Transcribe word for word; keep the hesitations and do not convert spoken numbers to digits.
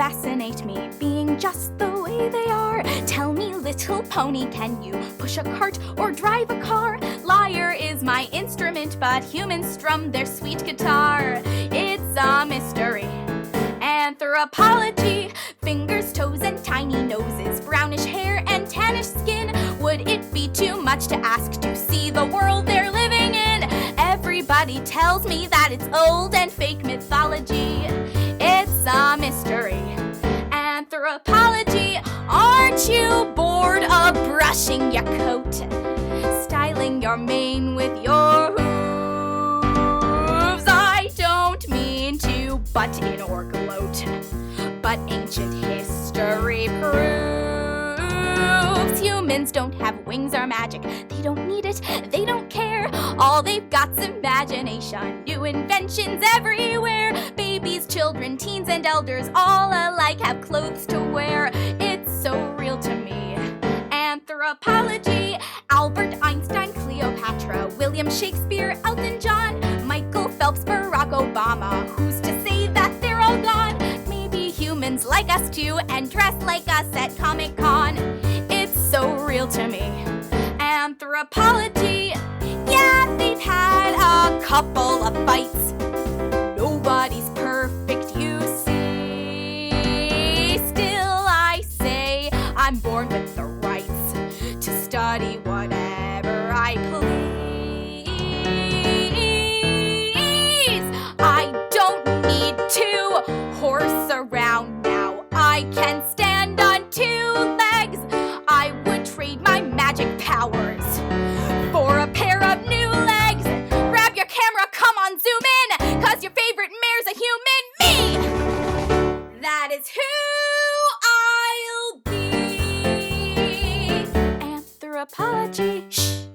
fascinate me, being just the way they are. Tell me, little pony, can you push a cart or drive a car? Lyre is my instrument, but humans strum their sweet guitar. It's a mystery. Anthropology, fingers, toes, and tiny noses, brownish hair and tannish skin. Would it be too much to ask to see the world they're living in? Everybody tells me that it's old and fake mythology. It's a mystery. Anthropology, aren't you bored of brushing your coat, styling your mane with your hooves? I don't mean to butt in or gloat, but ancient history proves humans don't have wings or magic. They don't need it, they don't care. All they've got's imagination, new inventions everywhere. Babies, children, teens, and elders all alike have clothes to wear. It's so real to me. Anthropology, Albert Einstein, Cleopatra, William Shakespeare, Elton John, Michael Phelps, Barack Obama. Who's to say that they're all gone? Maybe humans like us too and dress like us at Comic-Con. It's so real to me. Anthropology, yeah, they've had a couple of fights. Nobody's perfect, you see. Still, I say I'm born with the rights to study whatever I please. I don't need to horse around now. I can stand on two legs. I would trade my magic powers for a pair of new legs. Grab your camera, come on, zoom in, cause your favorite mare's a human, me! That is who I'll be. Anthropology, shh.